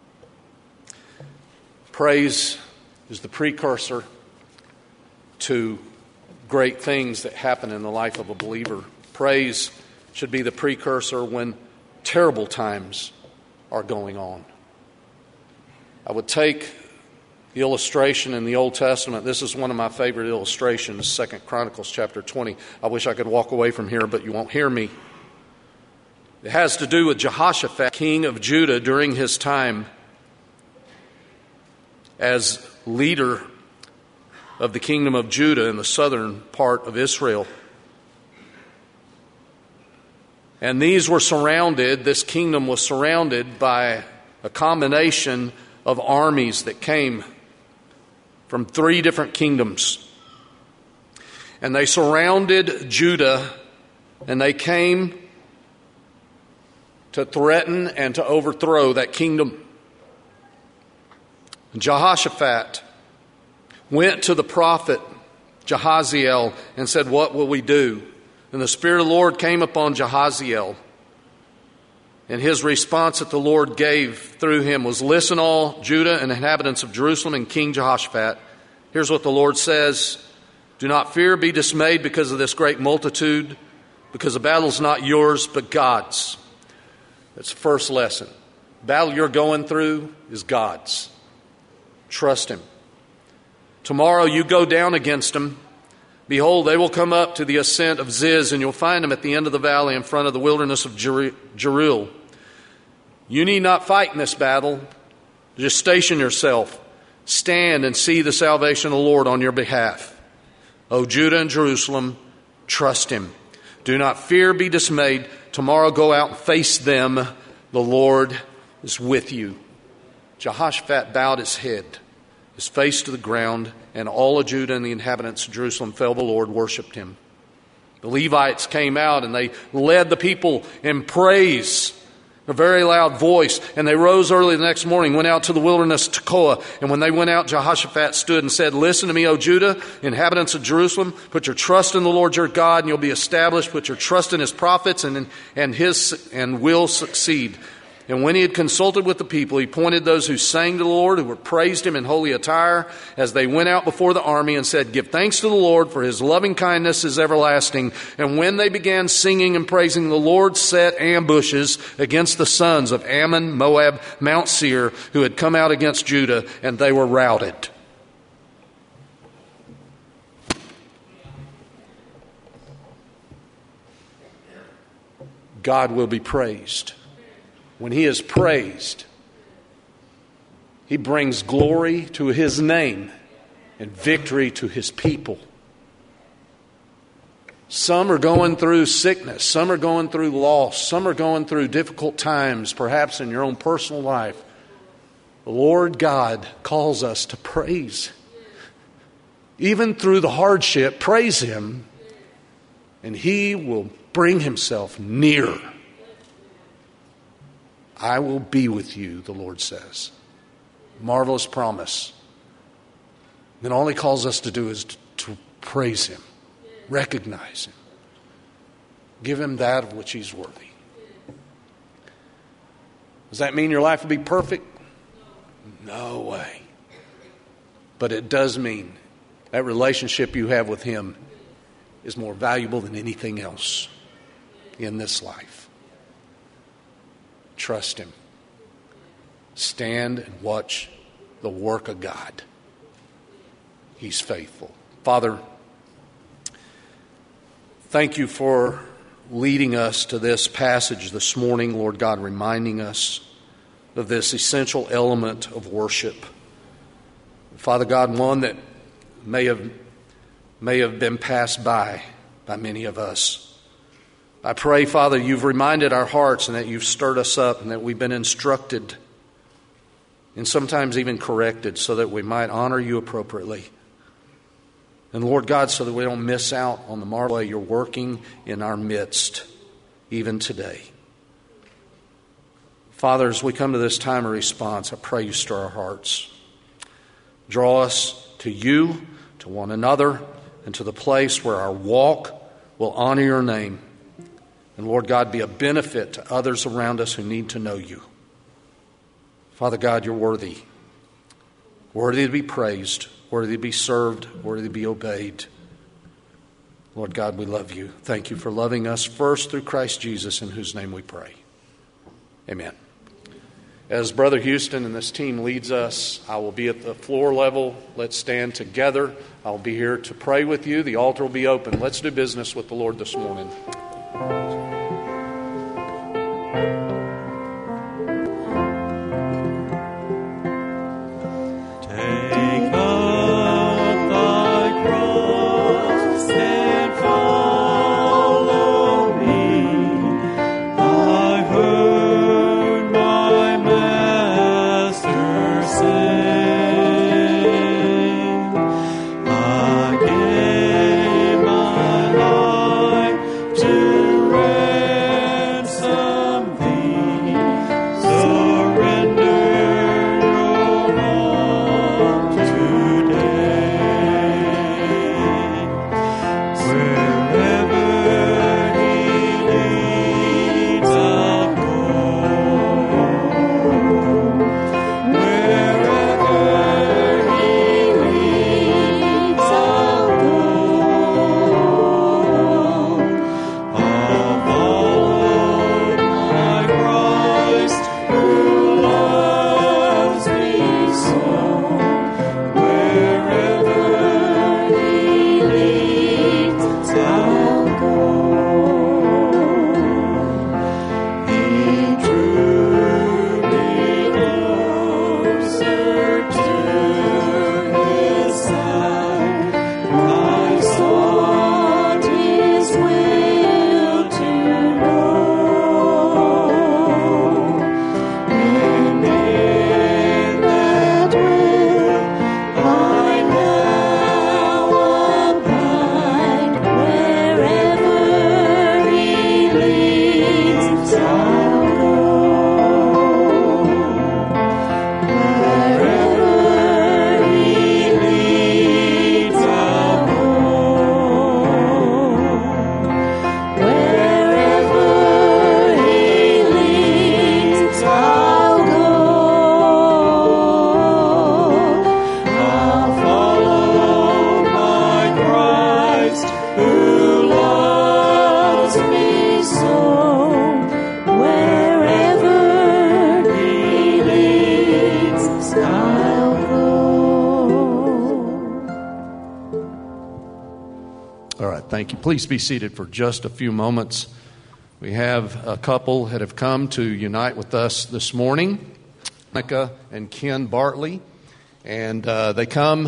Praise is the precursor to great things that happen in the life of a believer. Praise should be the precursor when terrible times are going on. I would take the illustration in the Old Testament. This is one of my favorite illustrations, Second Chronicles chapter twenty. I wish I could walk away from here, but you won't hear me. It has to do with Jehoshaphat, king of Judah, during his time as leader of the kingdom of Judah in the southern part of Israel. And these were surrounded, this kingdom was surrounded by a combination of armies that came from three different kingdoms. And they surrounded Judah, and they came to threaten and to overthrow that kingdom. And Jehoshaphat went to the prophet Jahaziel and said, "What will we do?" And the Spirit of the Lord came upon Jahaziel. And his response that the Lord gave through him was, "Listen, all Judah and inhabitants of Jerusalem and King Jehoshaphat. Here's what the Lord says. Do not fear, be dismayed because of this great multitude, because the battle is not yours, but God's." That's the first lesson. The battle you're going through is God's. Trust Him. Tomorrow you go down against them. Behold, they will come up to the ascent of Ziz, and you'll find them at the end of the valley in front of the wilderness of Jeruel. You need not fight in this battle. Just station yourself. Stand and see the salvation of the Lord on your behalf. O Judah and Jerusalem, trust Him. Do not fear, be dismayed. Tomorrow go out and face them. The Lord is with you. Jehoshaphat bowed his head, his face to the ground, and all of Judah and the inhabitants of Jerusalem fell the Lord, worshipped Him. The Levites came out and they led the people in praise, a very loud voice. And they rose early the next morning, went out to the wilderness of Tekoa. And when they went out, Jehoshaphat stood and said, "Listen to me, O Judah, inhabitants of Jerusalem. Put your trust in the Lord your God, and you'll be established. Put your trust in His prophets, and and His and will succeed." And when he had consulted with the people, he appointed those who sang to the Lord, who were praised Him in holy attire, as they went out before the army, and said, "Give thanks to the Lord, for His loving kindness is everlasting." And when they began singing and praising, the Lord set ambushes against the sons of Ammon, Moab, Mount Seir, who had come out against Judah, and they were routed. God will be praised. When He is praised, He brings glory to His name and victory to His people. Some are going through sickness. Some are going through loss. Some are going through difficult times, perhaps in your own personal life. The Lord God calls us to praise. Even through the hardship, praise Him, and He will bring Himself near. I will be with you, the Lord says. Marvelous promise. Then all He calls us to do is to, to praise Him, recognize Him, give Him that of which He's worthy. Does that mean your life will be perfect? No way. But it does mean that relationship you have with Him is more valuable than anything else in this life. Trust Him. Stand and watch the work of God. He's faithful. Father, Thank you for leading us to this passage this morning, Lord God, reminding us of this essential element of worship. Father God, one that may have may have been passed by by many of us. I pray, Father, you've reminded our hearts and that you've stirred us up and that we've been instructed and sometimes even corrected so that we might honor you appropriately. And Lord God, so that we don't miss out on the marvelous way you're working in our midst, even today. Father, as we come to this time of response, I pray you stir our hearts. Draw us to you, to one another, and to the place where our walk will honor your name. And Lord God, be a benefit to others around us who need to know you. Father God, you're worthy. Worthy to be praised, worthy to be served, worthy to be obeyed. Lord God, we love you. Thank you for loving us first through Christ Jesus, in whose name we pray. Amen. As Brother Houston and this team leads us, I will be at the floor level. Let's stand together. I'll be here to pray with you. The altar will be open. Let's do business with the Lord this morning. Thank you. Please be seated for just a few moments. We have a couple that have come to unite with us this morning, Monica and Ken Bartley. And uh, they come,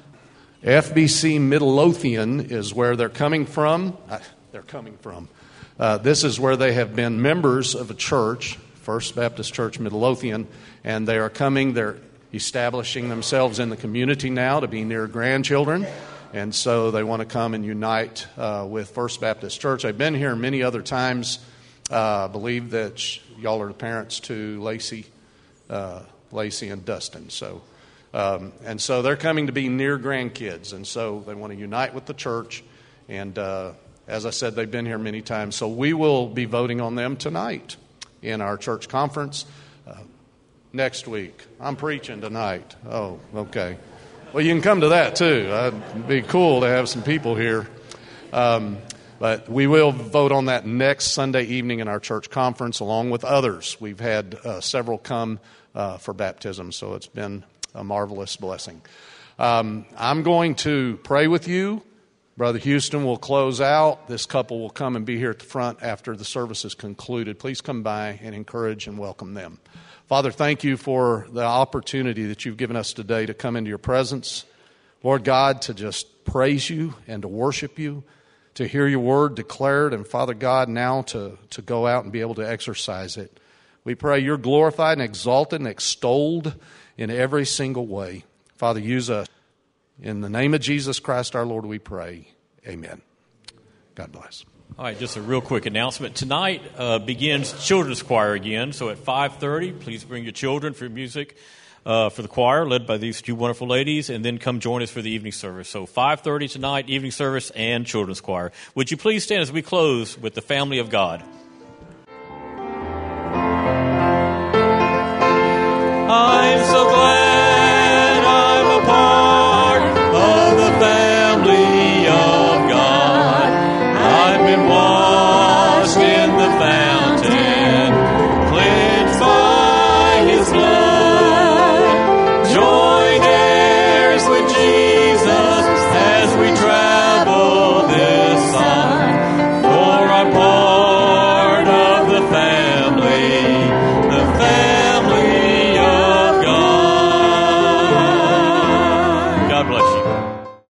F B C Midlothian is where they're coming from. Uh, they're coming from. Uh, this is where they have been members of a church, First Baptist Church Midlothian, and they are coming, they're establishing themselves in the community now to be near grandchildren. And so they want to come and unite uh, with First Baptist Church. I've been here many other times. Uh, I believe that sh- y'all are the parents to Lacey, uh, Lacey and Dustin. So, um, and so they're coming to be near grandkids, and so they want to unite with the church. And uh, as I said, they've been here many times. So we will be voting on them tonight in our church conference. Uh, next week, I'm preaching tonight. Oh, okay. Well, you can come to that, too. It'd be cool to have some people here. Um, but we will vote on that next Sunday evening in our church conference, along with others. We've had uh, several come uh, for baptism, so it's been a marvelous blessing. Um, I'm going to pray with you Brother Houston will close out. This couple will come and be here at the front after the service is concluded. Please come by and encourage and welcome them. Father, thank you for the opportunity that you've given us today to come into your presence. Lord God, to just praise you and to worship you, to hear your word declared, and Father God, now to, to go out and be able to exercise it. We pray you're glorified and exalted and extolled in every single way. Father, use us. In the name of Jesus Christ our Lord we pray. Amen. God bless. All right, just a real quick announcement. Tonight uh, begins children's choir again, so at five thirty, please bring your children for music uh, for the choir, led by these two wonderful ladies, and then come join us for the evening service. So five thirty tonight, evening service and children's choir. Would you please stand as we close with the family of God?